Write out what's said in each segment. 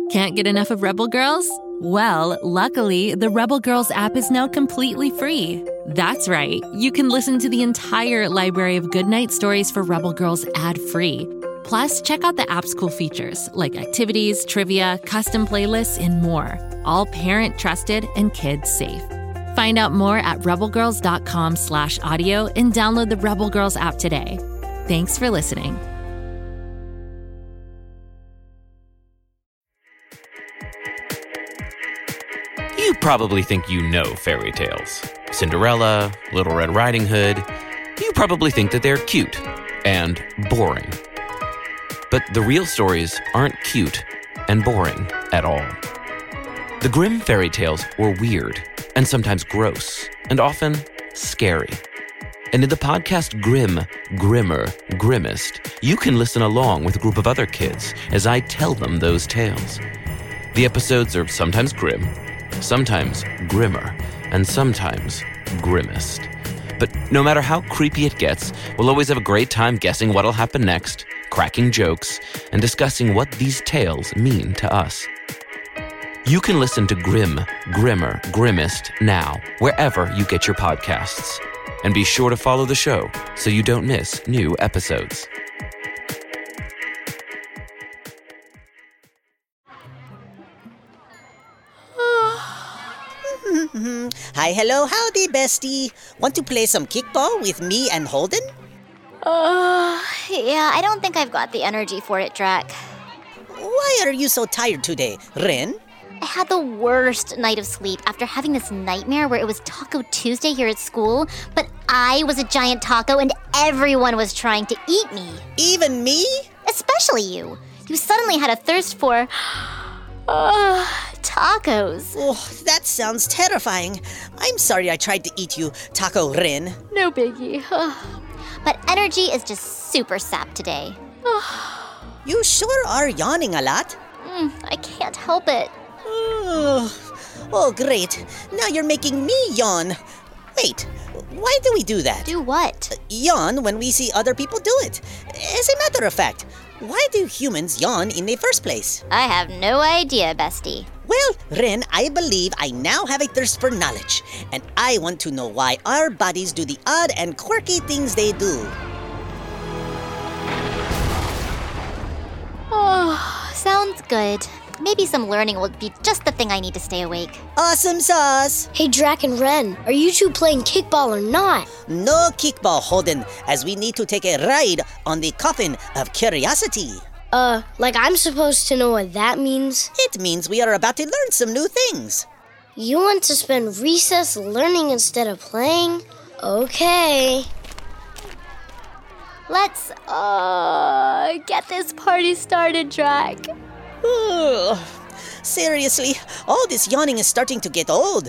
Can't get enough of Rebel Girls? Well, luckily, the Rebel Girls app is now completely free. That's right. You can listen to the entire library of goodnight stories for Rebel Girls ad-free. Plus, check out the app's cool features like activities, trivia, custom playlists, and more. All parent-trusted and kids-safe. Find out more at rebelgirls.com/audio and download the Rebel Girls app today. Thanks for listening. You probably think you know fairy tales. Cinderella, Little Red Riding Hood. You probably think that they're cute and boring. But the real stories aren't cute and boring at all. The Grimm fairy tales were weird and sometimes gross and often scary. And in the podcast Grimm, Grimmer, Grimmest, you can listen along with a group of other kids as I tell them those tales. The episodes are sometimes grim, sometimes grimmer, and sometimes grimmest. But no matter how creepy it gets, we'll always have a great time guessing what'll happen next, cracking jokes, and discussing what these tales mean to us. You can listen to Grimm, Grimmer, Grimmest now, wherever you get your podcasts. And be sure to follow the show so you don't miss new episodes. Hi, hello, howdy, bestie. Want to play some kickball with me and Holden? Yeah, I don't think I've got the energy for it, Drac. Why are you so tired today, Ren? I had the worst night of sleep after having this nightmare where it was Taco Tuesday here at school, but I was a giant taco and everyone was trying to eat me. Even me? Especially you. You suddenly had a thirst for... tacos. Oh, that sounds terrifying. I'm sorry I tried to eat you, Taco Ren. No biggie. But energy is just super sap today. You sure are yawning a lot. I can't help it. Oh, great. Now you're making me yawn. Wait, why do we do that? Do what? Yawn when we see other people do it. As a matter of fact, why do humans yawn in the first place? I have no idea, bestie. Well, Ren, I believe I now have a thirst for knowledge, and I want to know why our bodies do the odd and quirky things they do. Oh, sounds good. Maybe some learning will be just the thing I need to stay awake. Awesome sauce! Hey, Drac and Ren, are you two playing kickball or not? No kickball, Holden, as we need to take a ride on the coffin of curiosity. Like I'm supposed to know what that means? It means we are about to learn some new things. You want to spend recess learning instead of playing? Okay. Let's, get this party started, Drac. Seriously, all this yawning is starting to get old.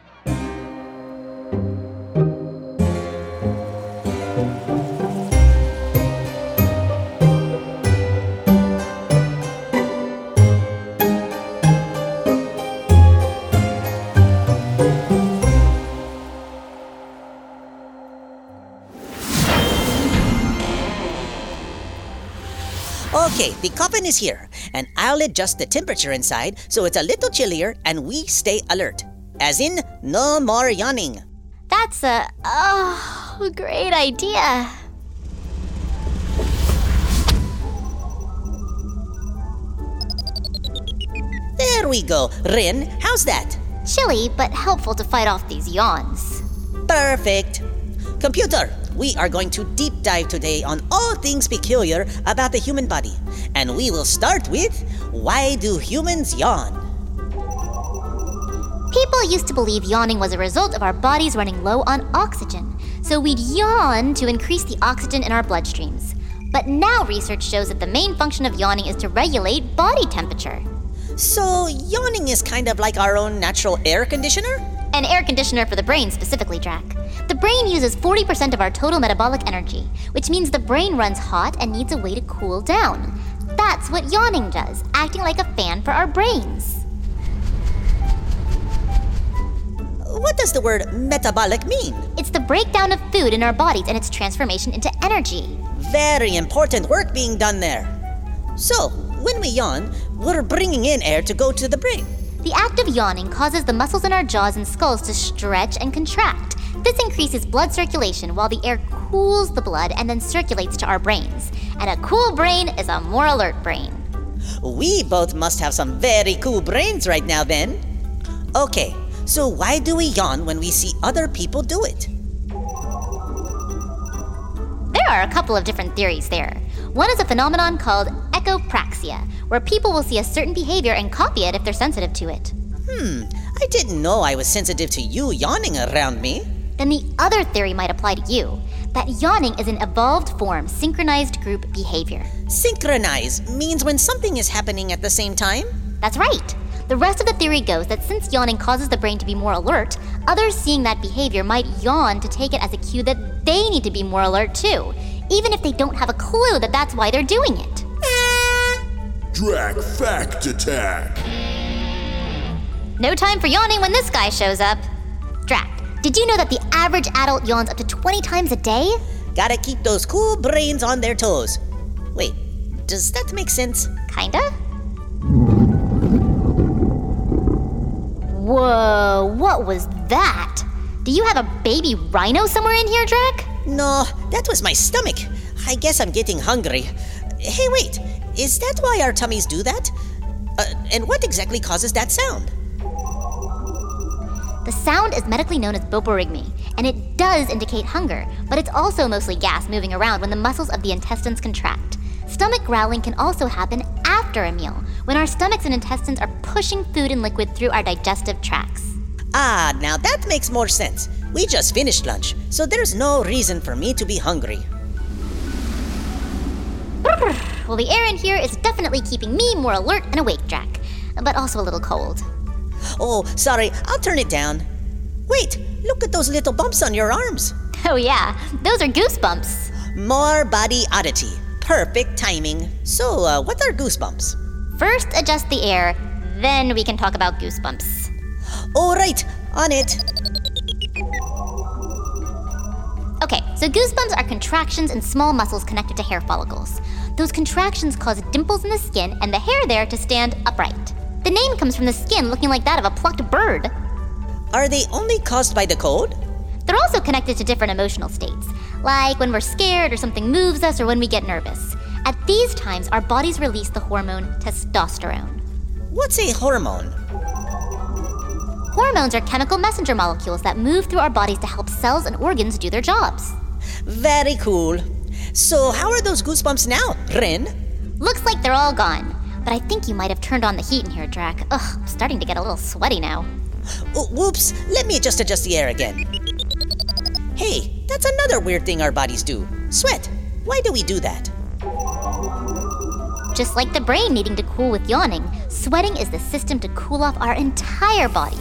Okay, the coffin is here, and I'll adjust the temperature inside so it's a little chillier and we stay alert. As in, no more yawning. That's a great idea. There we go. Ren, how's that? Chilly, but helpful to fight off these yawns. Perfect. Computer, we are going to deep dive today on all things peculiar about the human body. And we will start with, why do humans yawn? People used to believe yawning was a result of our bodies running low on oxygen, so we'd yawn to increase the oxygen in our bloodstreams. But now research shows that the main function of yawning is to regulate body temperature. So yawning is kind of like our own natural air conditioner? An air conditioner for the brain specifically, Drac. The brain uses 40% of our total metabolic energy, which means the brain runs hot and needs a way to cool down. That's what yawning does, acting like a fan for our brains. What does the word metabolic mean? It's the breakdown of food in our bodies and its transformation into energy. Very important work being done there. So, when we yawn, we're bringing in air to go to the brain. The act of yawning causes the muscles in our jaws and skulls to stretch and contract. This increases blood circulation while the air cools the blood and then circulates to our brains. And a cool brain is a more alert brain. We both must have some very cool brains right now then. Okay, so why do we yawn when we see other people do it? There are a couple of different theories there. One is a phenomenon called echopraxia, where people will see a certain behavior and copy it if they're sensitive to it. I didn't know I was sensitive to you yawning around me. Then the other theory might apply to you, that yawning is an evolved form, synchronized group behavior. Synchronize means when something is happening at the same time? That's right. The rest of the theory goes that since yawning causes the brain to be more alert, others seeing that behavior might yawn to take it as a cue that they need to be more alert too, even if they don't have a clue that that's why they're doing it. Drac Fact Attack! No time for yawning when this guy shows up. Drac, did you know that the average adult yawns up to 20 times a day? Gotta keep those cool brains on their toes. Wait, does that make sense? Kinda? Whoa, what was that? Do you have a baby rhino somewhere in here, Drac? No, that was my stomach. I guess I'm getting hungry. Hey, wait, is that why our tummies do that? And what exactly causes that sound? The sound is medically known as boporygmy, and it does indicate hunger, but it's also mostly gas moving around when the muscles of the intestines contract. Stomach growling can also happen after a meal, when our stomachs and intestines are pushing food and liquid through our digestive tracts. Ah, now that makes more sense. We just finished lunch, so there's no reason for me to be hungry. Well, the air in here is definitely keeping me more alert and awake, Drac, but also a little cold. Oh, sorry, I'll turn it down. Wait, look at those little bumps on your arms. Oh yeah, those are goosebumps. More body oddity. Perfect timing. So, what are goosebumps? First, adjust the air, then we can talk about goosebumps. All right, on it. Okay, so goosebumps are contractions in small muscles connected to hair follicles. Those contractions cause dimples in the skin and the hair there to stand upright. The name comes from the skin looking like that of a plucked bird. Are they only caused by the cold? They're also connected to different emotional states, like when we're scared or something moves us or when we get nervous. At these times, our bodies release the hormone testosterone. What's a hormone? Hormones are chemical messenger molecules that move through our bodies to help cells and organs do their jobs. Very cool. So how are those goosebumps now, Ren? Looks like they're all gone, but I think you might have turned on the heat in here, Drac. Ugh, I'm starting to get a little sweaty now. Whoops, let me just adjust the air again. Hey, that's another weird thing our bodies do. Sweat. Why do we do that? Just like the brain needing to cool with yawning, sweating is the system to cool off our entire bodies.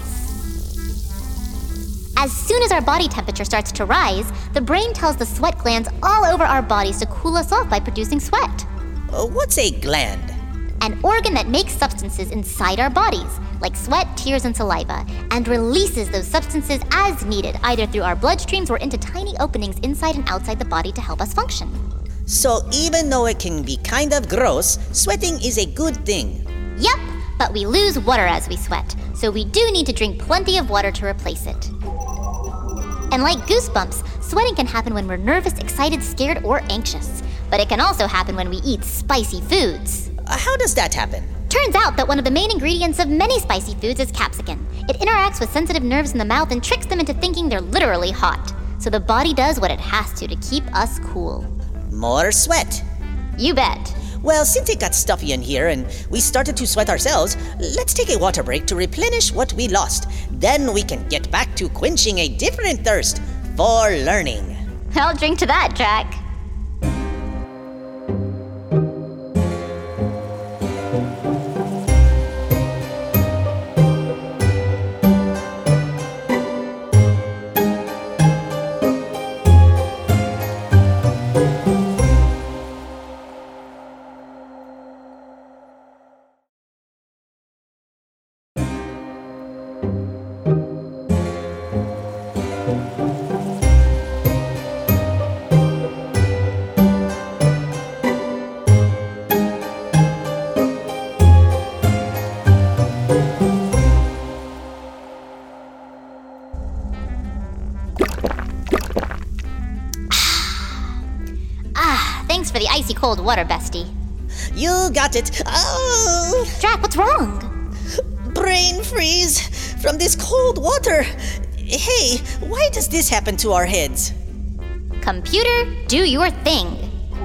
As soon as our body temperature starts to rise, the brain tells the sweat glands all over our bodies to cool us off by producing sweat. What's a gland? An organ that makes substances inside our bodies, like sweat, tears, and saliva, and releases those substances as needed, either through our bloodstreams or into tiny openings inside and outside the body to help us function. So even though it can be kind of gross, sweating is a good thing. Yep, but we lose water as we sweat, so we do need to drink plenty of water to replace it. And like goosebumps, sweating can happen when we're nervous, excited, scared, or anxious. But it can also happen when we eat spicy foods. How does that happen? Turns out that one of the main ingredients of many spicy foods is capsicum. It interacts with sensitive nerves in the mouth and tricks them into thinking they're literally hot. So the body does what it has to keep us cool. More sweat. You bet. Well, since it got stuffy in here and we started to sweat ourselves, let's take a water break to replenish what we lost. Then we can get back to quenching a different thirst for learning. I'll drink to that, Drac. cold water, bestie. You got it. Oh! Drac, what's wrong? Brain freeze from this cold water. Hey, why does this happen to our heads? Computer, do your thing.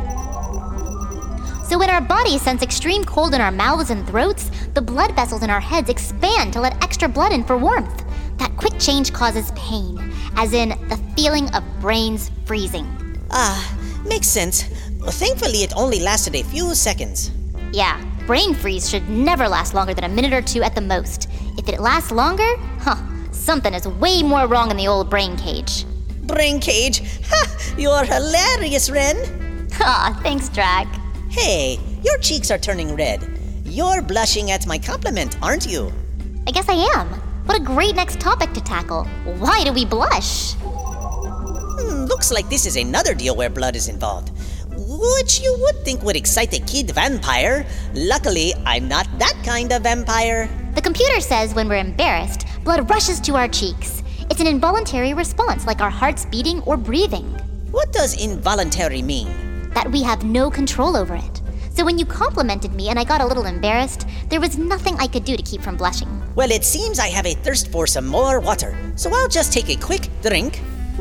So when our bodies sense extreme cold in our mouths and throats, the blood vessels in our heads expand to let extra blood in for warmth. That quick change causes pain, as in the feeling of brains freezing. Makes sense. Thankfully, it only lasted a few seconds. Yeah, brain freeze should never last longer than a minute or two at the most. If it lasts longer, something is way more wrong in the old brain cage. Brain cage? Ha! You're hilarious, Ren. Thanks, Drac. Hey, your cheeks are turning red. You're blushing at my compliment, aren't you? I guess I am. What a great next topic to tackle. Why do we blush? Looks like this is another deal where blood is involved. Which you would think would excite a kid vampire. Luckily, I'm not that kind of vampire. The computer says when we're embarrassed, blood rushes to our cheeks. It's an involuntary response, like our hearts beating or breathing. What does involuntary mean? That we have no control over it. So when you complimented me and I got a little embarrassed, there was nothing I could do to keep from blushing. Well, it seems I have a thirst for some more water, so I'll just take a quick drink.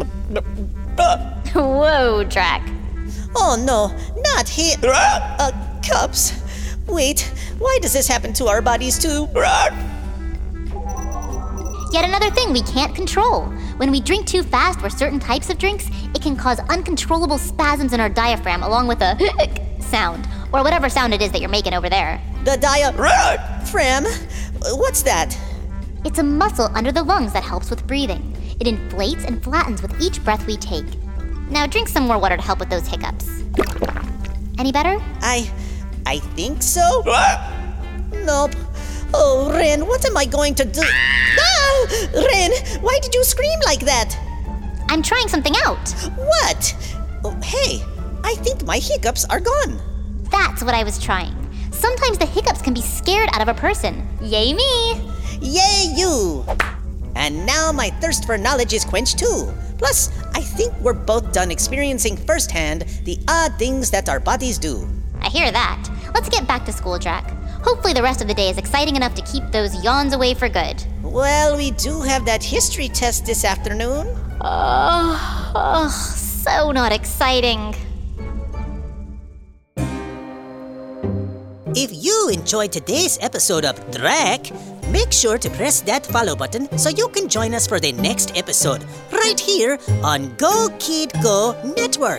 Whoa, Drac. Oh no, not here. Cups. Wait, why does this happen to our bodies too? Yet another thing we can't control. When we drink too fast or certain types of drinks, it can cause uncontrollable spasms in our diaphragm along with a sound, or whatever sound it is that you're making over there. The diaphragm? What's that? It's a muscle under the lungs that helps with breathing. It inflates and flattens with each breath we take. Now drink some more water to help with those hiccups. Any better? I think so. Nope. Oh, Ren, what am I going to do? Ren, why did you scream like that? I'm trying something out. What? Oh, hey, I think my hiccups are gone. That's what I was trying. Sometimes the hiccups can be scared out of a person. Yay me! Yay you! And now my thirst for knowledge is quenched too. Plus, I think we're both done experiencing firsthand the odd things that our bodies do. I hear that. Let's get back to school, Drac. Hopefully the rest of the day is exciting enough to keep those yawns away for good. Well, we do have that history test this afternoon. So not exciting. If you enjoyed today's episode of Drac, make sure to press that follow button so you can join us for the next episode, right here on Go Kid Go Network.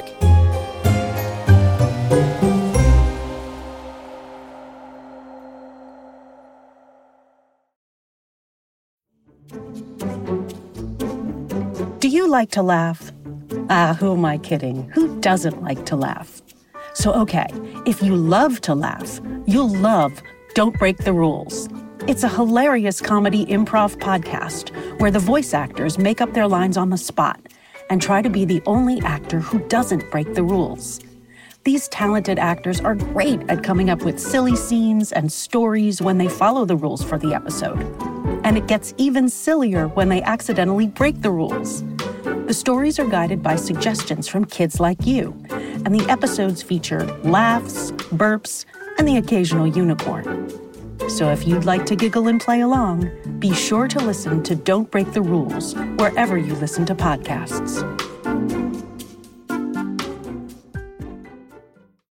Do you like to laugh? Who am I kidding? Who doesn't like to laugh? So, okay, if you love to laugh, you'll love Don't Break the Rules. It's a hilarious comedy improv podcast where the voice actors make up their lines on the spot and try to be the only actor who doesn't break the rules. These talented actors are great at coming up with silly scenes and stories when they follow the rules for the episode. And it gets even sillier when they accidentally break the rules. The stories are guided by suggestions from kids like you, and the episodes feature laughs, burps, and the occasional unicorn. So if you'd like to giggle and play along, be sure to listen to Don't Break the Rules wherever you listen to podcasts.